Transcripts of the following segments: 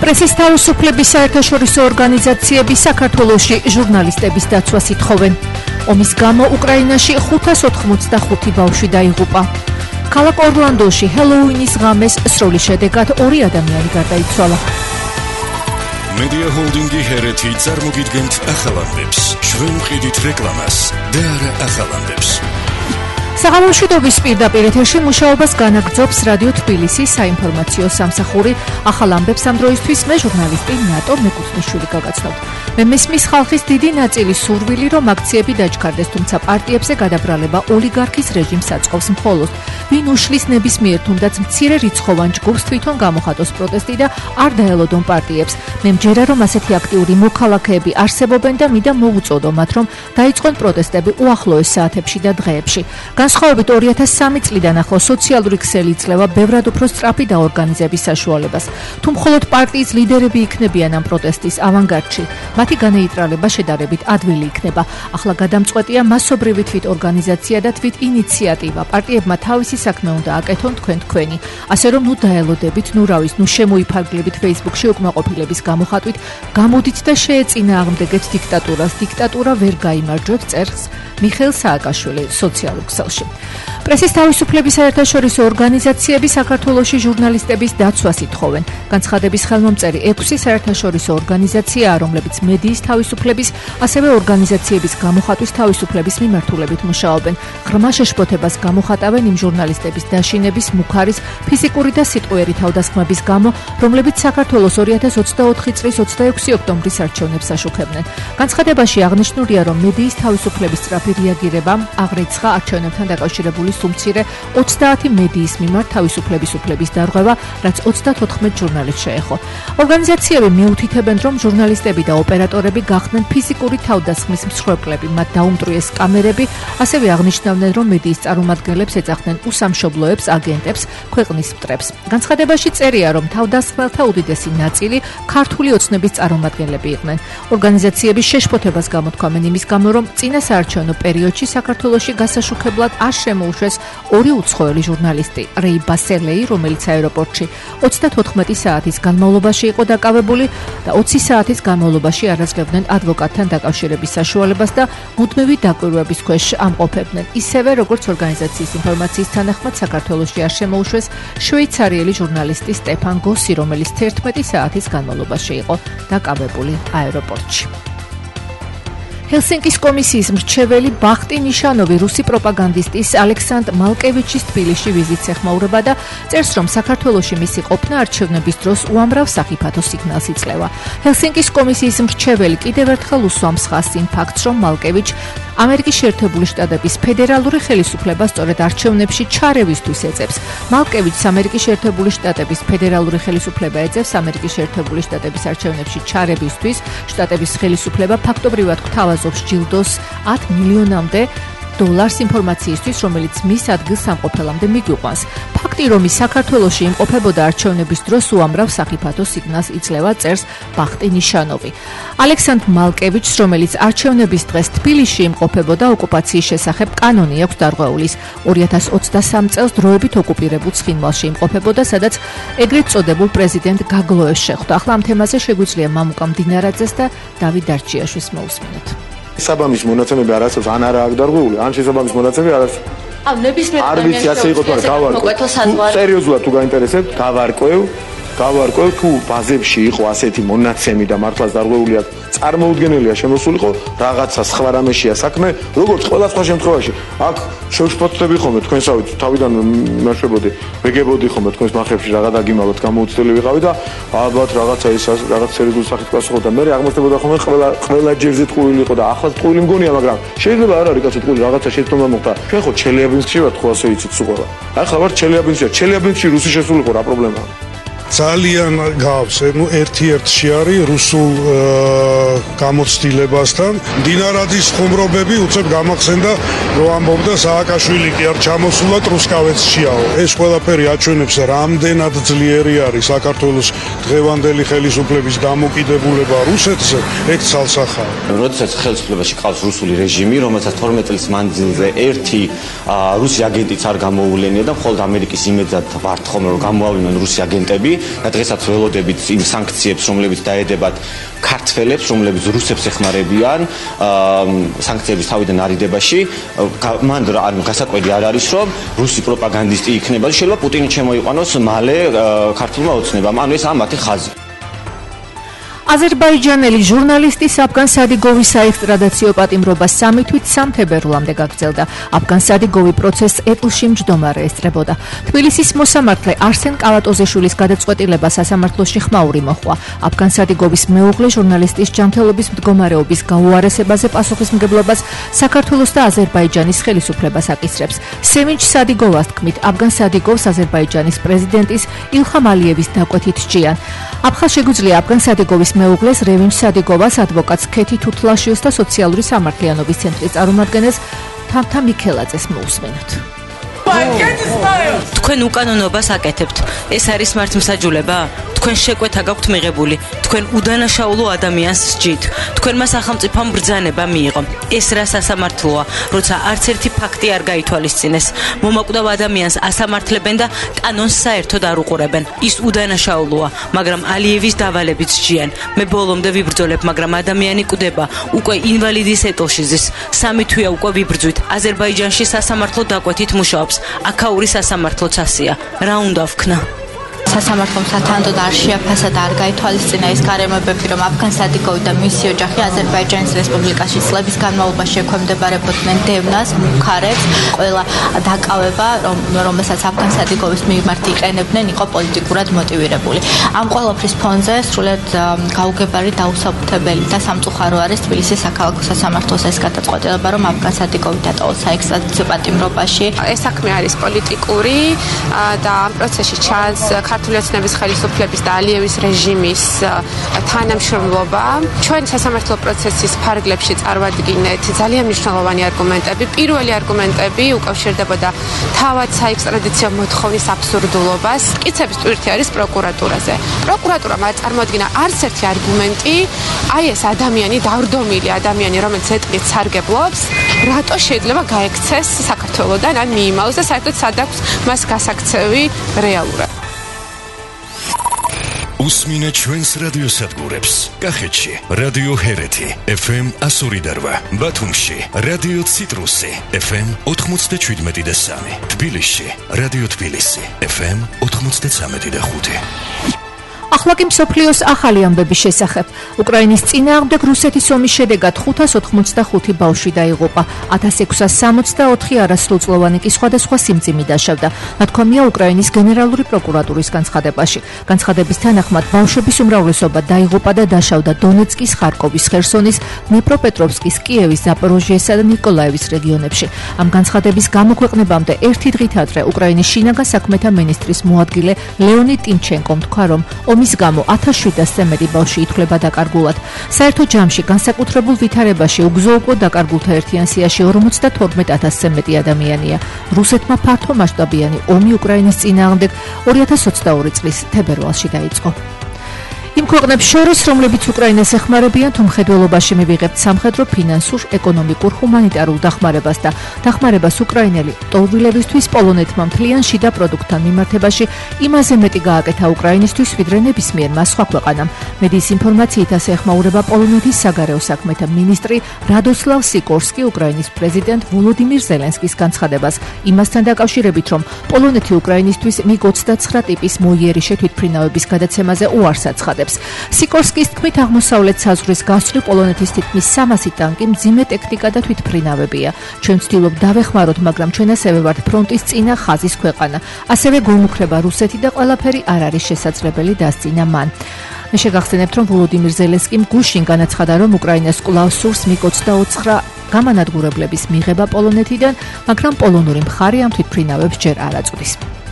პრესის თავისუფლების საერთაშორისო ორგანიზაციები საქართველოში ჟურნალისტების დაცვას ითხოვენ. ომის გამო უკრაინაში 585 ბავშვი დაიღუპა. ქალაქ ორლანდოში ჰელოუინის ღამეს სროლის შედეგად 2 ადამიანი გარდაიცვალა. Media Holdingi ჰერეთი წარმოგიდგენთ ახალ ამბებს. ჩვენ ვყიდით რეკლამას და არა ახალ ამბებს. საღამოშვიდობის პირდაპირ ეთერში მუშაობას განაგრძობს რადიო თბილისის საინფორმაციო სამსახური. ახალ ამბებს ამ დროისთვის მე ჟურნალისტი ნატო მეკუთვნიშვილი გაგაცნობთ. მე მისმის ხალხის დიდი ნაწილი სურვილი, რომ აქციები დაჩქარდეს, თუმცა პარტიებზე გადაბრალება ოლიგარქის რეჟიმს აწყობს მხოლოდ. ვინ უშლის ნებისმიერ თუნდაც მცირე რიცხოვან ჯგუფს თვითონ გამოხატოს პროტესტი და არ დაელოდონ პარტიებს. მე მჯერა, რომ ასეთი აქტიური მოქალაქეები არსებობენ და მინდა მოვუწოდო მათ, რომ დაიწყონ პროტესტები უახლოეს საათებში და დღეებში. განსხვავებით 2003 წლიდან ახლა სოციალური ქსელი იძლევა ბევრად უფრო სწრაფი დაორგანიზების საშუალებას. თუ მხოლოდ პარტიის ლიდერები იქნებიან ამ პროტესტის ავანგარდში, მათი განეიტრალება შედარებით ადვილი იქნება. ახლა გადამწყვეტია მასობრივი თვით ორგანიზაცია და თვით ინიციატივა. პარტიებმა თავისი საქმე უნდა აკეთონ თქვენი. ასე რომ ნუ დაელოდებით, ნუ რავის, ნუ შემოიფარგლებით Facebook-ში უკმაყოფილების გამოხატვით, გამოდით და შეეწინააღმდეგეთ დიქტატურას. დიქტატურა ვერ გაიმარჯვებს, წერს მიხეილ სააკაშვილი სოციალურ ქსელში. პრესის თავისუფლების საერთაშორისო ორგანიზაციები საქართველოში ჟურნალისტების დაცვას ითხოვენ. განცხადების ხელმომწერი 6 საერთაშორისო ორგანიზაციაა, რომლებიც მედიის თავისუფლების, ასევე ორგანიზაციების გამოხატვის თავისუფლების მიმართულებით მუშაობენ. ღრმა შეშფოთებას გამოხატავენ იმ ჟურნალისტების დაშინების, მუქარის, ფიზიკური და სიტყვიერი თავდასხმების გამო, რომლებიც საქართველოს 2024 წლის 26 ოქტომბრის არჩევნებს აშუქებდნენ. განცხადებაში აღნიშნულია, რომ მედიის თავისუფლების სწრაფი რეაგირება აღრიცხა არჩევნებთან დაკავშირებული სუმცირე 30 მედიის მიმართ თავისუფლების უფლების დარღვევა, რაც 34 ჟურნალისტს შეეხო. ორგანიზაციები მიუთითებენ, რომ ჟურნალისტები და ოპერატორები გახდნენ ფიზიკური თავდასხმის მსხვერპლები, მათ დაუმტვრიეს კამერები, ასევე აღნიშნავდნენ, რომ მედიის წარმომადგენლებს ეძახდნენ უსამშობლოებს, აგენტებს, ქვეყნის მტრებს. განცხადებაში წერია, რომ თავდასხმელთა უდიდესი ნაწილი ქართული ოცნების წარმომადგენლები იყვნენ. ორგანიზაციების შეშფოთებას გამოთქვამენ იმის გამო, რომ წინასაარჩევნო პერიოდში საქართველოში გასაშუქებლად არ შემოუშვეს 2 უცხოელი ჟურნალისტი, რეი ბასელეი, რომელიც აეროპორტში 34 საათის განმავლობაში იყო დაკავებული და 20 საათის განმავლობაში არაძლევდნენ ადვოკატთან დაკავშირების საშუალებას და მუდმივი დაკვირვების ქვეშ ამყოფებდნენ. ისევე, როგორც ორგანიზაციის ინფორმაციის თანახმად, საქართველოში არ შემოუშვეს შვეიცარიელი ჟურნალისტი სტეფან გოსი, რომელიც 11 საათის განმავლობაში იყო დაკავებული აეროპორტში. ჰელსინკის კომისიის მრჩეველი ბახტი ნიშანოვი რუსი პროპაგანდისტის ალექსანდრ მალკევიჩის თბილისში ვიზიტს ეხმაურება და წერს, რომ საქართველოში მისი ყოფნა არჩევნების დროს უამრავ სახიფათო სიგნალს იძლევა. ჰელსინკის კომისიის მრჩეველი კიდევ ერთხელ უსვამს ხაზს იმ ფაქტს, რომ მალკევიჩ ამერიკის შეერთებული შტატების ფედერალური ხელისუფლება სწორედ არჩევნებში ჩარევისთვის ეძებს. მალკევიჩს ამერიკის შეერთებული შტატების ფედერალური ხელისუფლება ეძებს ამერიკის შეერთებული შტატების არჩევნებში ჩარევისთვის. შტატების ხელისუფლება ფაქტობრივად გვთავაზობს ჯილდოს 10 მილიონამდე დოლარს ინფორმაციისთვის, რომელიც მის ადგილ სამყოფელამდე მიგვიყვანს. ფაქტი, რომ ის საქართველოში იმყოფებოდა არჩევნების დროს უამრავ სახიფათო სიგნალს იძლევა, წერს ბახტი ნიშანოვი. ალექსანდრ მალკევიჩს, რომელიც არჩევნების დღეს თბილისში იმყოფებოდა, ოკუპაციის შესახებ კანონი აქვს დარღვეულის. 2023 წელს დროებით ოკუპირებულ ცხინვალში იმყოფებოდა, სადაც ეგრეთ წოდებულ პრეზიდენტ გაგლოევს შეხვდა. ახლა ამ თემაზე შეგვიძლია მამუკა მდინარაძეს და დავით დარჩიაშვილს მოусმინოთ. საბამის მონაცემები არ არსებობს, ან არა აქვს დარღვეული, ან შესაბამის მონაცემები არ არსებობს. ნებისმიერ არ ვიცი, ასე იყო თუ არა, გავარკვევ. სერიოზულად თუ გაინტერესებთ, გავარკვევ თუ ბაზებში იყო ასეთი მონაცემი და მართლაც დარღვეული აქვს, წარმოუდგენელია შემოსულიყო, რაღაცა სხვა რამეშია საქმე, როგორც ყველა სხვა შემთხვევაში. აქ შევშფოთდები ხოლმე თქვენსავით, თავიდან მეშვებოდი, ვეგებოდი ხოლმე თქვენს ნახებში რაღაც დაგიმალოთ, გამოუცდელი ვიყავი და ალბათ რაღაცა ის რაღაც სერიოზული სახით პასუხობდა. მე აღმოჩნდებოდა ხოლმე ყველა ჯერზე ტყუილი იყო და ახლა ტყუილი მგონია, მაგრამ შეიძლება არ არის კაცო ტყუილი, რაღაცა შეცდომა მოხდა. ჩვენ ხო ჩელიაბინსკში ვართ, ხო ასე იცით სუყურა. ახლა ვართ ჩელიაბინსკში რუსი შესულიყო, რა პრობლემაა? ძალიან გავს, ერთ-ერთში არის რუსულ გამოცდილებასთან. დინარაძის ხუმრობები უცებ გამახსენდა, რომ ამბობდა სააკაშვილი კი არ ჩამოსულა ტრუსკავეცშიაო. ეს ყველაფერი აჩვენებს, რამდენად ძლიერი არის საქართველოს დღევანდელი ხელისუფლების დამოკიდებულება რუსეთზე, ეგ ცალსახაა. როდესაც ხელისუფლებაში ყავს რუსული რეჟიმი, რომელსაც 12 წლის მანძილზე ერთი რუსი აგენტიც არ გამოუვლენია და მხოლოდ ამერიკის იმედად ვართ ხოლმე, რომ გამოავლინონ რუსი აგენტები. და დღესაც ველოდებით იმ სანქციებს, რომლებიც დაედებათ ქართველებს, რომლებიც რუსებს ეხმარებიან სანქციების თავიდან არიდებაში, მან გასაკვირი არ არის, რომ რუსი პროპაგანდისტი იქნება და შეიძლება პუტინი შემოიყვანოს მალე ქართულმა ოცნებამ. ანუ ეს ამათი ხაზი. აზერბაიჯანელი ჟურნალისტი აფგან სადიგოვის საექსტრადაციო პატიმრობა 3 თვით 3 თებერვლამდე გაგრძელდა. აფგან სადიგოვი პროცესს ეტლში მჯდომარე ესწრებოდა. თბილისის მოსამართლე არსენ კალატოზეშვილის გადაწყვეტილება სასამართლოში ხმაური მოჰყვა. აფგან სადიგოვის მეუღლე ჟურნალისტის ჯანმრთელობის მდგომარეობის გაუარესებაზე პასუხისმგებლობას საქართველოს და აზერბაიჯანის ხელისუფლებას აკისრებს. სევინჩ სადიგოვას თქმით, აფგან სადიგოვს აზერბაიჯანის პრეზიდენტის ილხამ ალიევის დაკვეთით სჯიან. აფხაზ შეგვიძლია აფგან სადიგოვის მეუღლეს რევინჩ სადიგოვას ადვოკატს ქეთი თუთლაშვილს და სოციალური სამართლიანობის ცენტრის წარმომადგენელს თამთა მიქელაძეს მოусმენთ. თქვენ უკანონობას აკეთებთ. ეს არის მართლმსაჯულება? თქვენ შეკვეთა გაქვთ მიღებული. თქვენ უდანაშაულო ადამიანს სჯით. თქვენმა სახელმწიფომ ბრძანება მიიღო. ეს რა სასამართლოა, როცა არც ერთი ფაქტი არ გაითვალისწინეს. მომაკვდავ ადამიანს ასამართლებენ და კანონს საერთოდ არ უყურებენ. ის უდანაშაულოა, მაგრამ ალიევის დავალებით სჯიან. მე ბოლომდე ვიბრძოლებ, მაგრამ ადამიანი კვდება. უკვე ინვალიდის ეტლში ზის. 3 თვეა უკვე ვიბრძვით. აზერბაიჯანში სასამართლო დაკვეთით მუშაობს. აქაური სასამართლოც ასია. რა უნდა ვქნა? სასამართლომ სათანადოდ არ შეაფასა და არ გაითვალისწინა ეს გარემოებები, რომ აფგან სადიგოვი და მისი ოჯახი აზერბაიჯანის რესპუბლიკაში წლების განმავლობაში ექვემდებარებოდნენ დევნას, მუხარებს. ყველა დაკავება, რომელსაც აფგან სადიგოვის მიმართ იყენებდნენ, იყო პოლიტიკურად მოტივირებული. ამ ყველაფრის ფონზე სრულად გაუგებარი დაუსაბუთებელი და სამწუხარო არის თბილისის საქალაქო სასამართლოს ეს გადაწყვეტილება, რომ აფგან სადიგოვი დატოვოს საექსტრადიციო პატიმრობაში. ეს საქმე არის პოლიტიკური და ამ პროცესში ჩანს ქართული ოცნების ხელისუფლების და ალიევის რეჟიმის თანამშრომლობა. ჩვენ სასამართლო პროცესის ფარგლებში წარვადგინეთ ძალიან მნიშვნელოვანი არგუმენტები. პირველი არგუმენტები უკავშირდებოდა თავად საექსტრადიციო მოთხოვნის აბსურდულობას. მტკიცების ტვირთი არის პროკურატურაზე. პროკურატურამ არ წარმოადგინა არც ერთი არგუმენტი, აი ეს ადამიანი, დავრდომილი ადამიანი, რომელიც ეტლით სარგებლობს, რატო შეიძლება გაექცეს საქართველოდან, ან მიიმალოს და საერთოდ სად აქვს მას გასაქცევი რეალურად. უსმინე ჩვენს რადიოსადგურებს. კახეთში რადიო ჰერეთი FM 102.8, ბათუმში რადიო ციტრუსი FM 97.3, თბილისში რადიო თბილისი FM 93.5. ახლა კი მსოფლიოს ახალი ამბების შესახებ. უკრაინის წინააღმდეგ რუსეთის ომის შედეგად 585 ბავშვი დაიღუპა. 1664 არასრულწლოვანი კი სხვადასხვა სიმძიმი დაშავდა. ნათქვამია უკრაინის გენერალური პროკურატურის განცხადებაში. განცხადების თანახმად ბავშვების უმრავლესობა დაიღუპა და დაშავდა დონეცკის, ხარკოვის, ხერსონის, დნეპროპეტროვსკის, კიევის, ზაპოროჟიესა და ნიკოლაევის რეგიონებში. ამ განცხადების გამოქვეყნებამდე ერთი დღით ადრე უკრაინის შინაგან საქმეთა მინისტრის მოადგილე ლეონიდ ტიმჩენკომ თქვა, რომ ომის გამო 1700-ზე მეტი ბავშვი ითვლება დაკარგულად. საერთო ჯამში განსაკუთრებულ ვითარებაში უგზო-უკვლოდ დაკარგულთა ერთიან სიაში 52,000-ზე მეტი ადამიანია. რუსეთმა ფართო მასშტაბიანი ომი უკრაინის წინააღმდეგ 2022 წლის თებერვალში დაიწყო. იმ ქვეყნებს შორის, რომლებიც უკრაინას ეხმარებიან, თუ მხედველობაში მივიღებთ სამხედრო, ფინანსურ, ეკონომიკურ, ჰუმანიტარულ დახმარებას და დახმარებას უკრაინელი ტოლვილებისთვის, პოლონეთმა მთლიან შიდა პროდუქტთან მიმართებაში იმაზე მეტი გააკეთა უკრაინისთვის, ვიდრე ნებისმიერმა სხვა ქვეყანამ. მედიის ინფორმაციით ასე ეხმაურება პოლონეთის საგარეო საქმეთა მინისტრი რადოსლავ სიკორსკი უკრაინის პრეზიდენტ ვოლოდიმირ ზელენსკის განცხადებას იმასთან დაკავშირებით, რომ პოლონეთი უკრაინისთვის MiG-29 ტიპის მოიერიში თვითმფრინავების გადაცემაზე უარს აცხადებს. სიკორსკის თქმით, აღმოსავლეთ საზღვრის გასწვრივ პოლონეთის თითქმის 300 ტანკი, მძიმე ტექნიკა და თვითმფრინავებია. ჩვენ ვცდილობთ დავეხმაროთ, მაგრამ ჩვენ ასევე ვართ ფრონტის წინა ხაზის ქვეყანა. ასევე გვემუქრება რუსეთი და ყველაფერი არ არის შესაძლებელი, დასწინა მან. მე შეგახსენებთ, რომ ვოლოდიმირ ზელენსკიმ გუშინ განაცხადა, რომ უკრაინას კვლავ სურს MiG-29 გამანადგურებლების მიღება პოლონეთიდან, მაგრამ პოლონური მხარე ამ თვითმფრინავებს ჯერ არ აწვდის.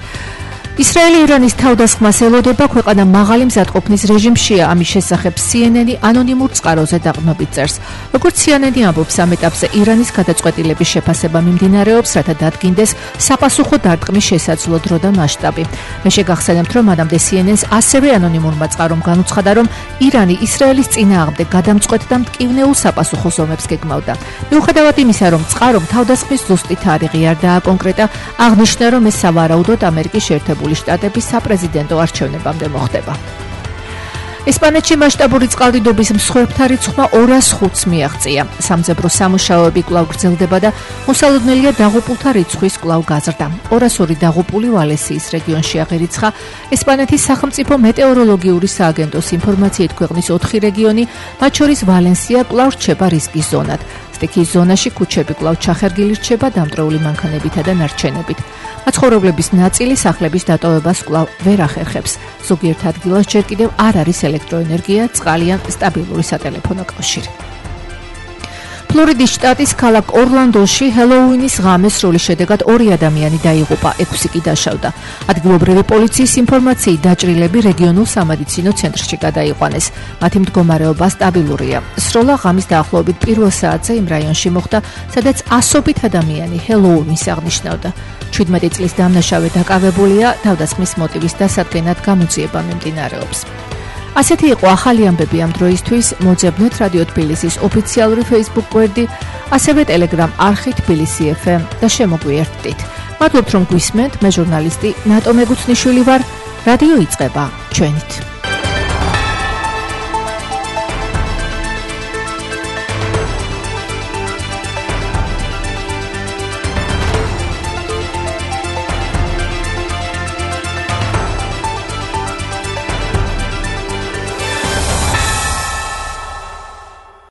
ისრაელი ირანის თავდასხმას ელოდება, ქვეყანა მაღალი მზადყოფნის რეჟიმშია. ამის შესახებ CNN ანონიმურ წყაროზე დაყრდნობით წერს. როგორც CNN ამბობს, ამ ეტაპზე ირანის გადაწყვეტილების შეფასება მიმდინარეობს, რათა დადგინდეს საპასუხო დარტყმის შესაძლო დრო და მასშტაბი. მე შეგახსენებთ, რომ მანამდე CNN-ს ასევე ანონიმურმა წყარომ განუცხადა, რომ ირანი ისრაელის წინააღმდეგ გადამწყვეტ და მტკივნეულ საპასუხო ზომებს გეგმავდა. მიუხედავად იმისა, რომ წყარომ თავდასხმის ზუსტი თარიღი არ დააკონკრეტა, აღნიშნა, რომ ეს სავარაუდოდ ამერიკის შეერთებული შეერთებული შტატების საპრეზიდენტო არჩევნებამდე მოხდება. ესპანეთში მასშტაბური წყალდიდობის მსხვერპლთა რიცხვმა 205-ს მიაღწია. სამძებრო სამუშაოები კვლავ გრძელდება და მოსალოდნელია დაღუპულთა რიცხვის კვლავ გაზრდა. 202 დაღუპული ვალესიის რეგიონში აღერიცხა. ესპანეთის სახელმწიფო მეტეოროლოგიური სააგენტოს ინფორმაციით ქვეყნის 4 რეგიონი, მათ შორის ვალენსია კვლავ რჩება რისკის ზონად. სტიქიის ზონაში ქუჩები კვლავ ჩახერგილი რჩება დამტრეული მანქანებითა და ნარჩენებით. მაცხოვრებლების ნაწილი სახლების დატოვებას კვლავ ვერ ახერხებს. ზოგიერთ ადგილას ჯერ კიდევ არ არის ელექტროენერგია, წყალი ან სტაბილური სატელეფონო კავშირი. ფლორიდის შტატის ქალაქ ორლანდოში ჰელოუინის ღამეს სროლის შედეგად 2 ადამიანი დაიღუპა, 6 კი დაშავდა. ადგილობრივი პოლიციის ინფორმაციით დაჭრილები რეგიონულ სამედიცინო ცენტრში გადაიყვანეს. მათი მდგომარეობა სტაბილურია. სროლა ღამის დაახლოებით 1 საათზე იმ რაიონში მოხდა, სადაც ასობით ადამიანი ჰელოუინს აღნიშნავდა. 17 წლის დამნაშავე დაკავებულია, თავდასხმის მოტივის დასადგენად გამოძიება მიმდინარეობს. ასეთი იყო ახალი ამბები ამ დროისთვის. მოძებნეთ რადიო თბილისის ოფიციალური Facebook გვერდი, ასევე Telegram არხი თბილისი FM და შემოგვიერთდით. მადლობთ რომ გვისმენთ, მე ჟურნალისტი ნატო მეგუცნიშვილი ვარ. რადიო იწყება ჩვენით.